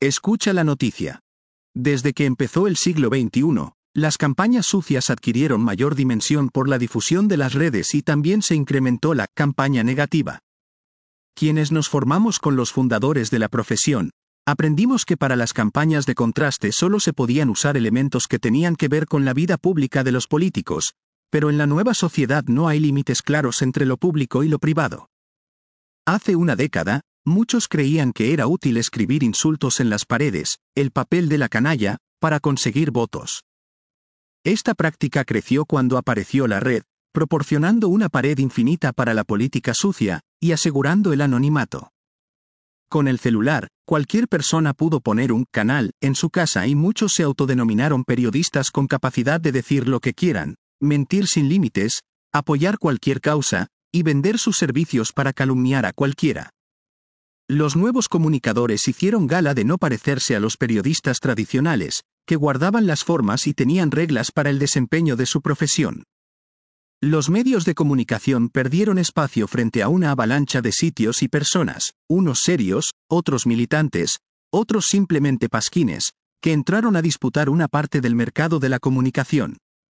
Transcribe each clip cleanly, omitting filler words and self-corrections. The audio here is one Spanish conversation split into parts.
Escucha la noticia. Desde que empezó el siglo XXI, las campañas sucias adquirieron mayor dimensión por la difusión de las redes y también se incrementó la campaña negativa. Quienes nos formamos con los fundadores de la profesión, aprendimos que para las campañas de contraste solo se podían usar elementos que tenían que ver con la vida pública de los políticos, pero en la nueva sociedad no hay límites claros entre lo público y lo privado. Hace una década, muchos creían que era útil escribir insultos en las paredes, el papel de la canalla, para conseguir votos. Esta práctica creció cuando apareció la red, proporcionando una pared infinita para la política sucia, y asegurando el anonimato. Con el celular, cualquier persona pudo poner un canal en su casa y muchos se autodenominaron periodistas con capacidad de decir lo que quieran, mentir sin límites, apoyar cualquier causa, y vender sus servicios para calumniar a cualquiera. Los nuevos comunicadores hicieron gala de no parecerse a los periodistas tradicionales, que guardaban las formas y tenían reglas para el desempeño de su profesión. Los medios de comunicación perdieron espacio frente a una avalancha de sitios y personas, unos serios, otros militantes, otros simplemente pasquines, que entraron a disputar una parte del mercado de la comunicación.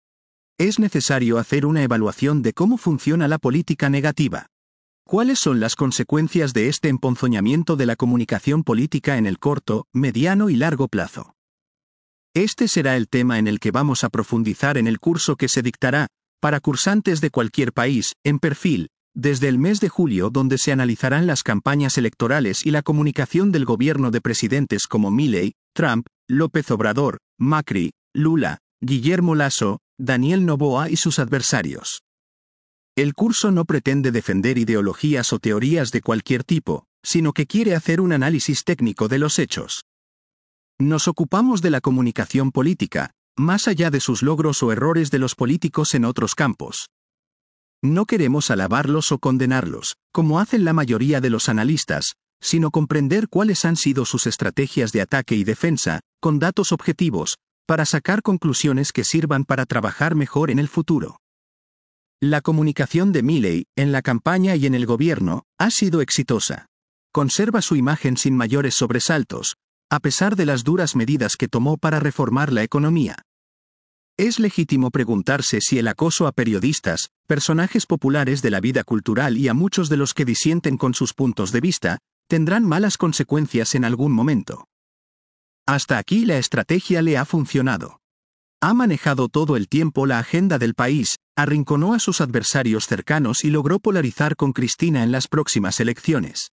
Es necesario hacer una evaluación de cómo funciona la política negativa. ¿Cuáles son las consecuencias de este emponzoñamiento de la comunicación política en el corto, mediano y largo plazo? Este será el tema en el que vamos a profundizar en el curso que se dictará, para cursantes de cualquier país, en Perfil, desde el mes de julio, donde se analizarán las campañas electorales y la comunicación del gobierno de presidentes como Milei, Trump, López Obrador, Macri, Lula, Guillermo Lasso, Daniel Noboa y sus adversarios. El curso no pretende defender ideologías o teorías de cualquier tipo, sino que quiere hacer un análisis técnico de los hechos. Nos ocupamos de la comunicación política, más allá de sus logros o errores de los políticos en otros campos. No queremos alabarlos o condenarlos, como hacen la mayoría de los analistas, sino comprender cuáles han sido sus estrategias de ataque y defensa, con datos objetivos, para sacar conclusiones que sirvan para trabajar mejor en el futuro. La comunicación de Milei, en la campaña y en el gobierno, ha sido exitosa. Conserva su imagen sin mayores sobresaltos, a pesar de las duras medidas que tomó para reformar la economía. Es legítimo preguntarse si el acoso a periodistas, personajes populares de la vida cultural y a muchos de los que disienten con sus puntos de vista, tendrán malas consecuencias en algún momento. Hasta aquí la estrategia le ha funcionado. Ha manejado todo el tiempo la agenda del país, arrinconó a sus adversarios cercanos y logró polarizar con Cristina en las próximas elecciones.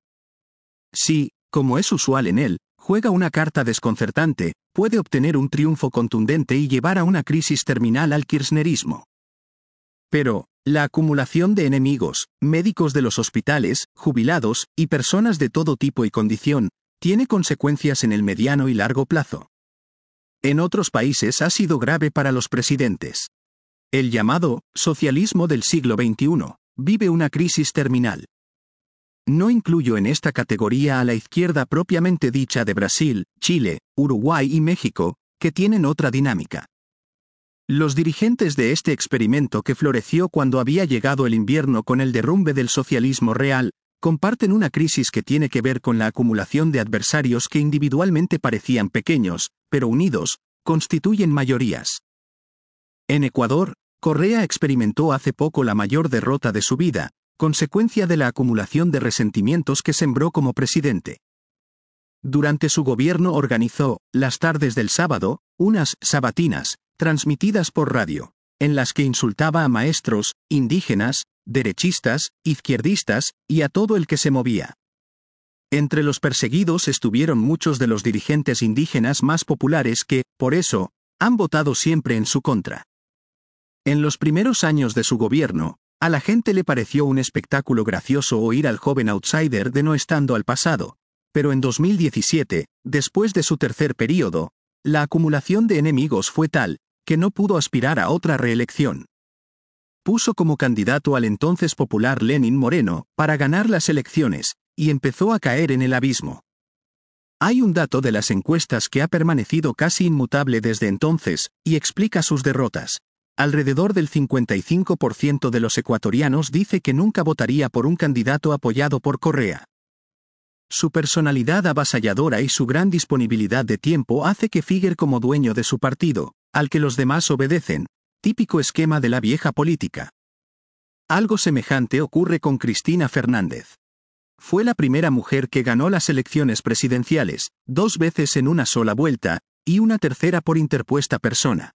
Si, como es usual en él, juega una carta desconcertante, puede obtener un triunfo contundente y llevar a una crisis terminal al kirchnerismo. Pero, la acumulación de enemigos, médicos de los hospitales, jubilados, y personas de todo tipo y condición, tiene consecuencias en el mediano y largo plazo. En otros países ha sido grave para los presidentes. El llamado socialismo del siglo XXI vive una crisis terminal. No incluyo en esta categoría a la izquierda propiamente dicha de Brasil, Chile, Uruguay y México, que tienen otra dinámica. Los dirigentes de este experimento que floreció cuando había llegado el invierno con el derrumbe del socialismo real, comparten una crisis que tiene que ver con la acumulación de adversarios que individualmente parecían pequeños, pero unidos, constituyen mayorías. En Ecuador, Correa experimentó hace poco la mayor derrota de su vida, consecuencia de la acumulación de resentimientos que sembró como presidente. Durante su gobierno organizó, las tardes del sábado, unas sabatinas, transmitidas por radio, en las que insultaba a maestros, indígenas, derechistas, izquierdistas, y a todo el que se movía. Entre los perseguidos estuvieron muchos de los dirigentes indígenas más populares que, por eso, han votado siempre en su contra. En los primeros años de su gobierno, a la gente le pareció un espectáculo gracioso oír al joven outsider de no estando al pasado, pero en 2017, después de su tercer período, la acumulación de enemigos fue tal, que no pudo aspirar a otra reelección. Puso como candidato al entonces popular Lenín Moreno, para ganar las elecciones, y empezó a caer en el abismo. Hay un dato de las encuestas que ha permanecido casi inmutable desde entonces, y explica sus derrotas. Alrededor del 55% de los ecuatorianos dice que nunca votaría por un candidato apoyado por Correa. Su personalidad avasalladora y su gran disponibilidad de tiempo hace que figure como dueño de su partido, al que los demás obedecen, típico esquema de la vieja política. Algo semejante ocurre con Cristina Fernández. Fue la primera mujer que ganó las elecciones presidenciales, 2 veces en una sola vuelta, y una tercera por interpuesta persona.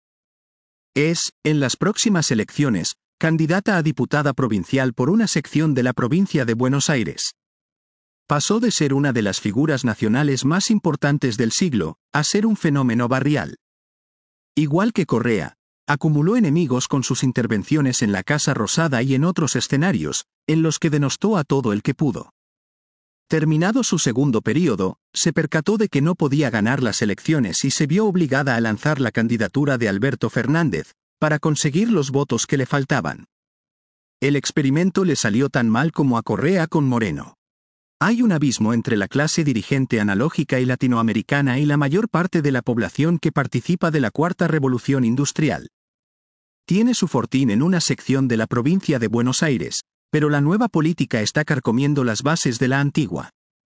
Es, en las próximas elecciones, candidata a diputada provincial por una sección de la provincia de Buenos Aires. Pasó de ser una de las figuras nacionales más importantes del siglo, a ser un fenómeno barrial. Igual que Correa, acumuló enemigos con sus intervenciones en la Casa Rosada y en otros escenarios, en los que denostó a todo el que pudo. Terminado su segundo período, se percató de que no podía ganar las elecciones y se vio obligada a lanzar la candidatura de Alberto Fernández, para conseguir los votos que le faltaban. El experimento le salió tan mal como a Correa con Moreno. Hay un abismo entre la clase dirigente analógica y latinoamericana y la mayor parte de la población que participa de la Cuarta Revolución Industrial. Tiene su fortín en una sección de la provincia de Buenos Aires, pero la nueva política está carcomiendo las bases de la antigua.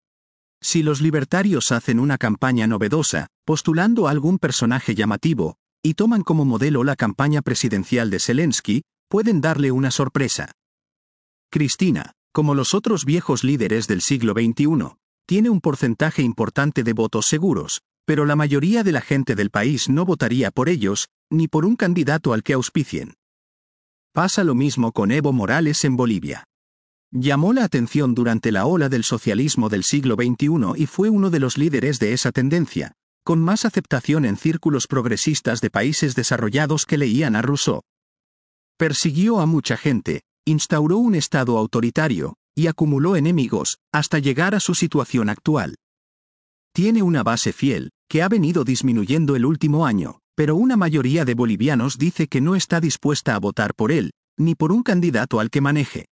Si los libertarios hacen una campaña novedosa, postulando a algún personaje llamativo, y toman como modelo la campaña presidencial de Zelensky, pueden darle una sorpresa. Cristina, como los otros viejos líderes del siglo XXI, tiene un porcentaje importante de votos seguros, pero la mayoría de la gente del país no votaría por ellos, ni por un candidato al que auspicien. Pasa lo mismo con Evo Morales en Bolivia. Llamó la atención durante la ola del socialismo del siglo XXI y fue uno de los líderes de esa tendencia, con más aceptación en círculos progresistas de países desarrollados que leían a Rousseau. Persiguió a mucha gente, instauró un estado autoritario, y acumuló enemigos, hasta llegar a su situación actual. Tiene una base fiel, que ha venido disminuyendo el último año, pero una mayoría de bolivianos dice que no está dispuesta a votar por él, ni por un candidato al que maneje.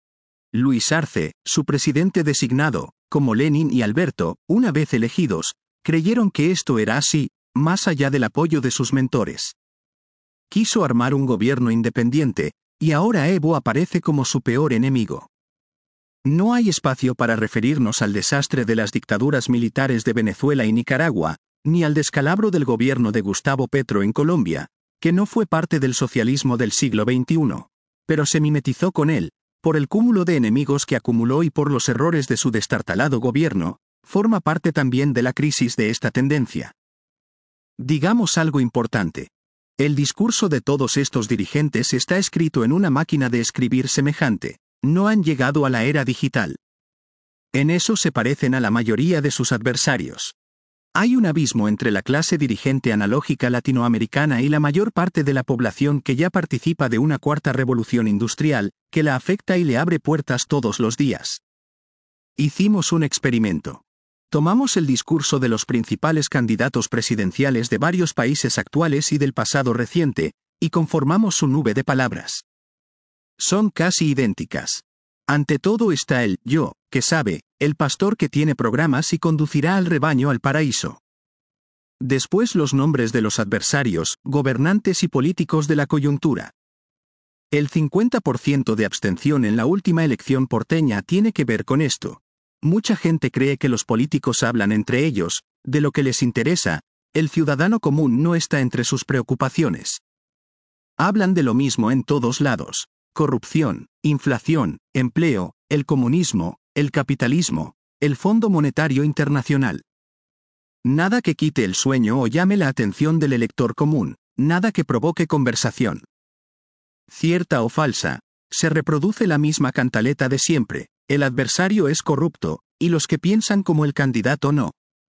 Luis Arce, su presidente designado, como Lenin y Alberto, una vez elegidos, creyeron que esto era así, más allá del apoyo de sus mentores. Quiso armar un gobierno independiente, y ahora Evo aparece como su peor enemigo. No hay espacio para referirnos al desastre de las dictaduras militares de Venezuela y Nicaragua, ni al descalabro del gobierno de Gustavo Petro en Colombia, que no fue parte del socialismo del siglo XXI, pero se mimetizó con él, por el cúmulo de enemigos que acumuló y por los errores de su destartalado gobierno, forma parte también de la crisis de esta tendencia. Digamos algo importante. El discurso de todos estos dirigentes está escrito en una máquina de escribir semejante. No han llegado a la era digital. En eso se parecen a la mayoría de sus adversarios. Hay un abismo entre la clase dirigente analógica latinoamericana y la mayor parte de la población que ya participa de una cuarta revolución industrial, que la afecta y le abre puertas todos los días. Hicimos un experimento. Tomamos el discurso de los principales candidatos presidenciales de varios países actuales y del pasado reciente, y conformamos su nube de palabras. Son casi idénticas. Ante todo está el yo, que sabe, el pastor que tiene programas y conducirá al rebaño al paraíso. Después los nombres de los adversarios, gobernantes y políticos de la coyuntura. El 50% de abstención en la última elección porteña tiene que ver con esto. Mucha gente cree que los políticos hablan entre ellos, de lo que les interesa, el ciudadano común no está entre sus preocupaciones. Hablan de lo mismo en todos lados. Corrupción, inflación, empleo, el comunismo, el capitalismo, el Fondo Monetario Internacional. Nada que quite el sueño o llame la atención del elector común, nada que provoque conversación. Cierta o falsa, se reproduce la misma cantaleta de siempre, el adversario es corrupto, y los que piensan como el candidato no.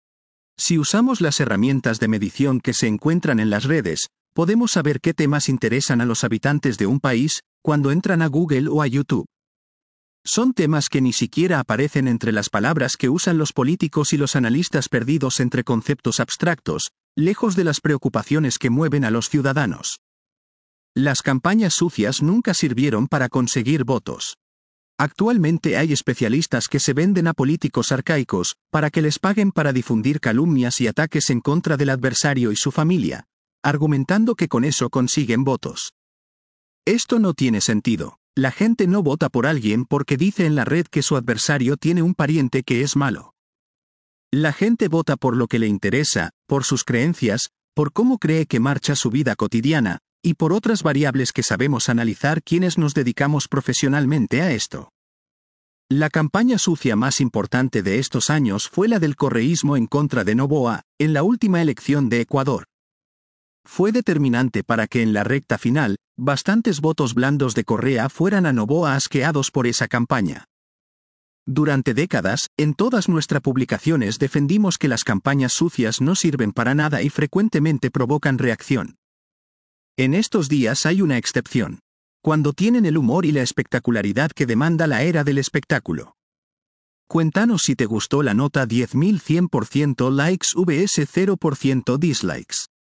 Si usamos las herramientas de medición que se encuentran en las redes, podemos saber qué temas interesan a los habitantes de un país, cuando entran a Google o a YouTube. Son temas que ni siquiera aparecen entre las palabras que usan los políticos y los analistas perdidos entre conceptos abstractos, lejos de las preocupaciones que mueven a los ciudadanos. Las campañas sucias nunca sirvieron para conseguir votos. Actualmente hay especialistas que se venden a políticos arcaicos, para que les paguen para difundir calumnias y ataques en contra del adversario y su familia, argumentando que con eso consiguen votos. Esto no tiene sentido. La gente no vota por alguien porque dice en la red que su adversario tiene un pariente que es malo. La gente vota por lo que le interesa, por sus creencias, por cómo cree que marcha su vida cotidiana, y por otras variables que sabemos analizar quienes nos dedicamos profesionalmente a esto. La campaña sucia más importante de estos años fue la del correísmo en contra de Noboa, en la última elección de Ecuador. Fue determinante para que en la recta final, bastantes votos blandos de Correa fueran a Noboa asqueados por esa campaña. Durante décadas, en todas nuestras publicaciones defendimos que las campañas sucias no sirven para nada y frecuentemente provocan reacción. En estos días hay una excepción. Cuando tienen el humor y la espectacularidad que demanda la era del espectáculo. Cuéntanos si te gustó la nota 10.100% likes vs 0% dislikes.